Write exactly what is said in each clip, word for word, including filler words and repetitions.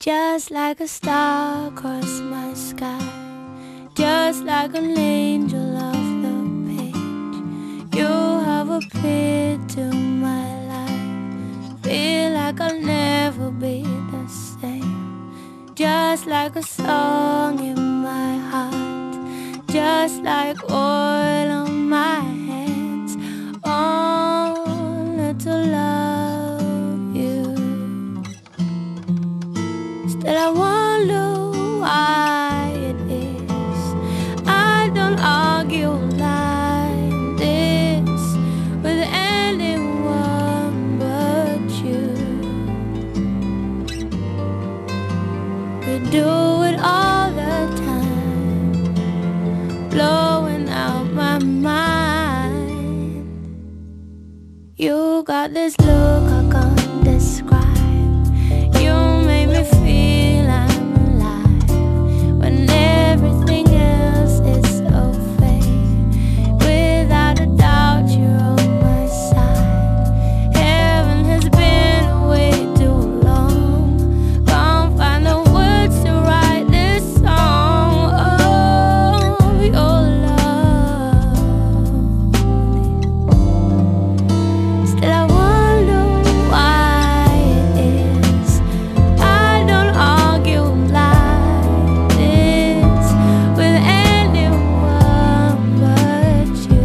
Just like a star across my sky, just like an angel off the page, you have appeared to my life. Feel like I'll never be the same. Just like a song in my heart, just like oil on my hands, only to love you. Still I wonder why it is I don't argue like this with anyone but you. We do it all the time, blowing out my mind. You got this look I can't describe. You make me feel I'm alive when everything else is so fake. Without a doubt, you're on my side. Heaven has been away too long. Can't find the words to write this song. Oh, your love. Still I wonder why it is I don't argue like this with anyone but you.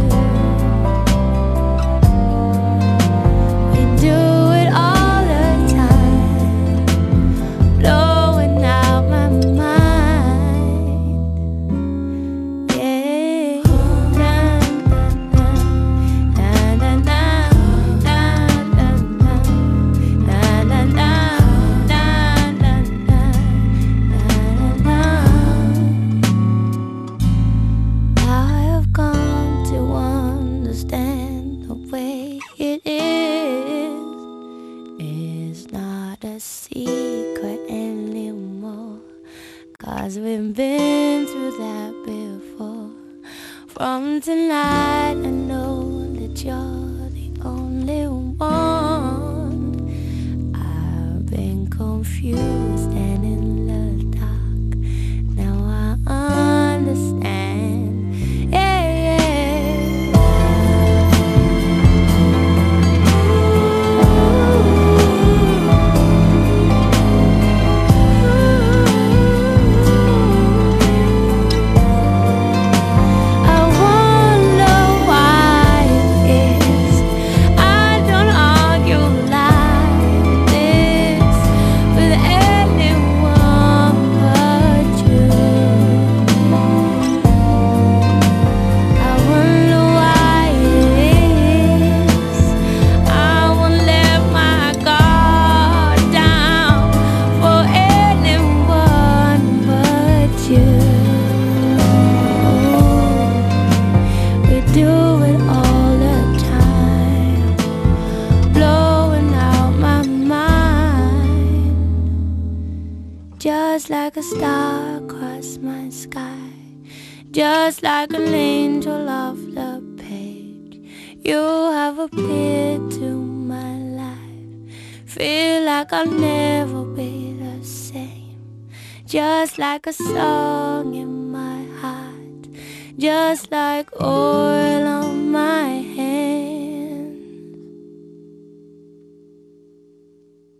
We do it all the time, blowing out my mind. Yeah. Na, na, na, na, na, na, na, na, na, na, na, na, na. I have come to understand the way it is. It's not a secret anymore, 'cause we've been through that before. From tonight I know that you're the only one. I've been confused and in the dark. Now I understand. Yeah, yeah. I wonder why it is I don't argue like this with anyone but you. I wonder why it is I won't let my guard down for anyone but you. We do it all the time, blowing out my mind. Just like a star across my sky, just like an angel off the page, you have appeared to my life. Feel like I'll never be the same. Just like a song in my heart, just like oil on my